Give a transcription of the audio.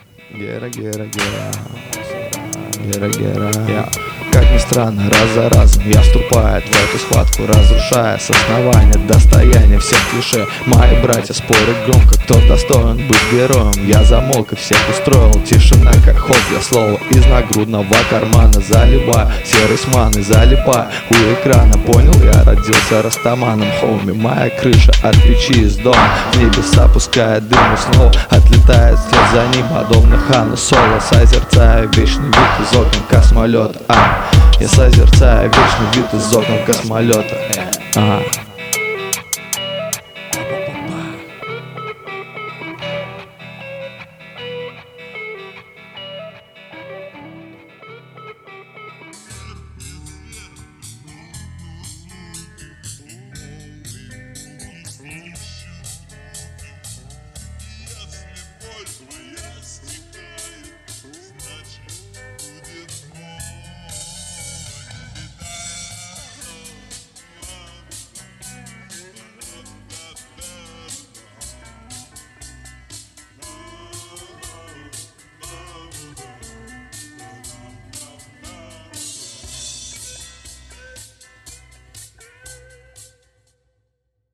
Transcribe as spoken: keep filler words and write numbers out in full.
Гера, Гера, Гера, Гера, Гера, я. Как ни странно, раз за разом я вступаю в эту схватку, разрушая с основания достояние всех клише. Мои братья спорят громко, кто достоин быть героем. Я замолк и всех устроил, тишина как холод. Я слово из нагрудного кармана заливаю, серый с маной залипаю у экрана. Понял, я родился растаманом, хоуми. Моя крыша от печи из дома в небеса пускает дым и снова отлетает вслед за ним, подобно Хану Соло. Созерцаю вечный вид из окон космолета. а, Я созерцаю вечный вид из окон космолета. Ага.